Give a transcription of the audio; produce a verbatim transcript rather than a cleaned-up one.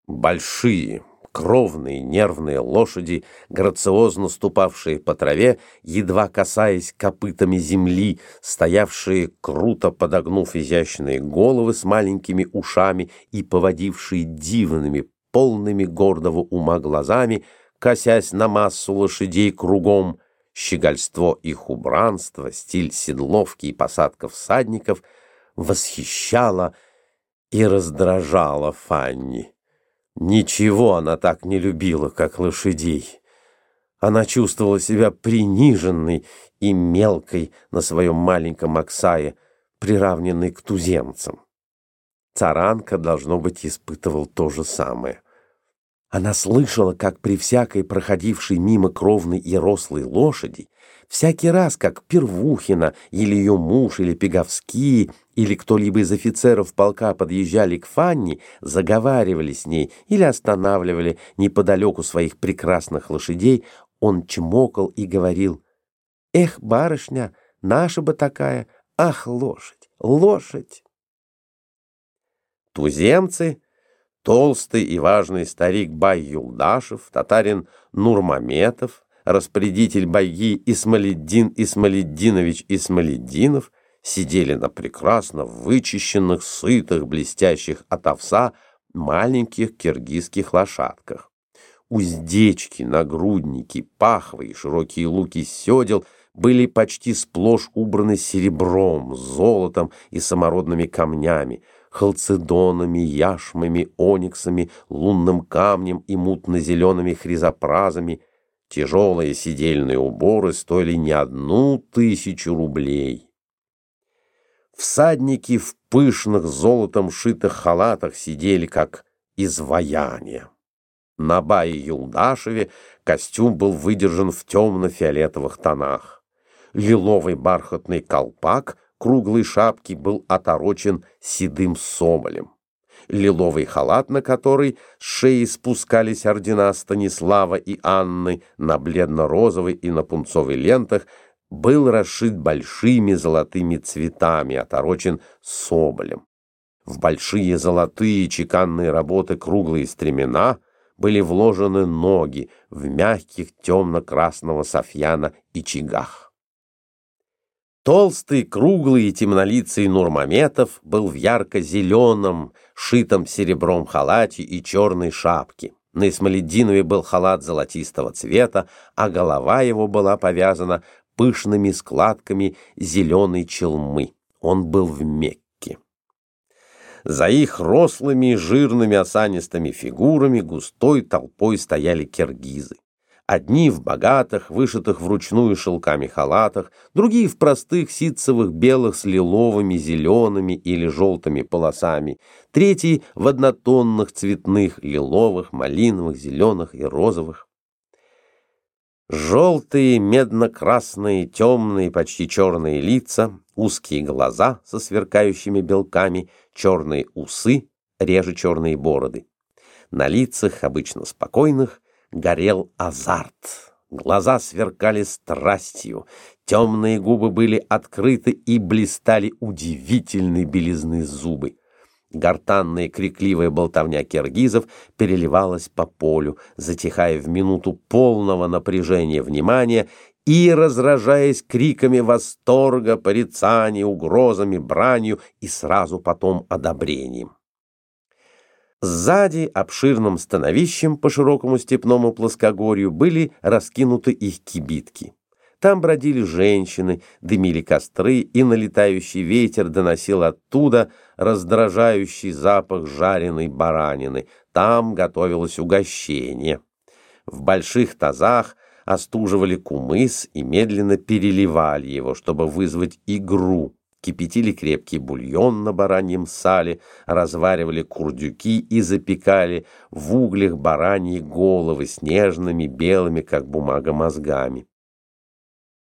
Большие, кровные, нервные лошади, грациозно ступавшие по траве, едва касаясь копытами земли, стоявшие, круто подогнув изящные головы с маленькими ушами и поводившие дивными, полными гордого ума глазами, косясь на массу лошадей кругом, щегольство их убранства, стиль седловки и посадка всадников восхищало и раздражало Фанни. Ничего она так не любила, как лошадей. Она чувствовала себя приниженной и мелкой на своем маленьком Аксае, приравненной к туземцам. Царанка, должно быть, испытывал то же самое. Она слышала, как при всякой проходившей мимо кровной и рослой лошади, всякий раз, как Первухина, или ее муж, или Пеговские, или кто-либо из офицеров полка подъезжали к Фанни, заговаривали с ней или останавливали неподалеку своих прекрасных лошадей, он чмокал и говорил: «Эх, барышня, наша бы такая! Ах, лошадь, лошадь!» Туземцы, толстый и важный старик Бай-Юлдашев, татарин Нурмаметов, распорядитель байги Исмалиддин Исмалиддинович Исмалиддинов сидели на прекрасно вычищенных, сытых, блестящих от овса маленьких киргизских лошадках. Уздечки, нагрудники, пахвы и широкие луки седел были почти сплошь убраны серебром, золотом и самородными камнями, халцедонами, яшмами, ониксами, лунным камнем и мутно-зелеными хризопразами. Тяжелые седельные уборы стоили не одну тысячу рублей. Всадники в пышных золотом шитых халатах сидели как изваяния. На Бае-Юлдашеве костюм был выдержан в темно-фиолетовых тонах. Лиловый бархатный колпак круглой шапки был оторочен седым соболем. Лиловый халат, на который с шеи спускались ордена Станислава и Анны на бледно-розовой и на пунцовой лентах, был расшит большими золотыми цветами, оторочен соболем. В большие золотые чеканные работы круглые стремена были вложены ноги в мягких темно-красного софьяна и чигах. Толстый, круглый и темнолицый Нурмаметов был в ярко-зеленом, шитом серебром халате и черной шапке. На Исмалиддинове был халат золотистого цвета, а голова его была повязана пышными складками зеленой челмы. Он был в Мекке. За их рослыми, жирными, осанистыми фигурами густой толпой стояли киргизы. Одни в богатых, вышитых вручную шелками халатах, другие в простых ситцевых белых с лиловыми, зелеными или желтыми полосами, третьи в однотонных цветных, лиловых, малиновых, зеленых и розовых. Желтые, медно-красные, темные, почти черные лица, узкие глаза со сверкающими белками, черные усы, реже черные бороды. На лицах, обычно спокойных, горел азарт. Глаза сверкали страстью, темные губы были открыты и блистали удивительной белизны зубы. Гортанная крикливая болтовня киргизов переливалась по полю, затихая в минуту полного напряжения внимания и разражаясь криками восторга, порицаний, угрозами, бранью и сразу потом одобрением. Сзади, обширным становищем по широкому степному плоскогорью, были раскинуты их кибитки. Там бродили женщины, дымили костры, и налетающий ветер доносил оттуда раздражающий запах жареной баранины. Там готовилось угощение. В больших тазах остуживали кумыс и медленно переливали его, чтобы вызвать игру. Кипятили крепкий бульон на бараньем сале, разваривали курдюки и запекали в углях бараньи головы с нежными белыми, как бумага, мозгами.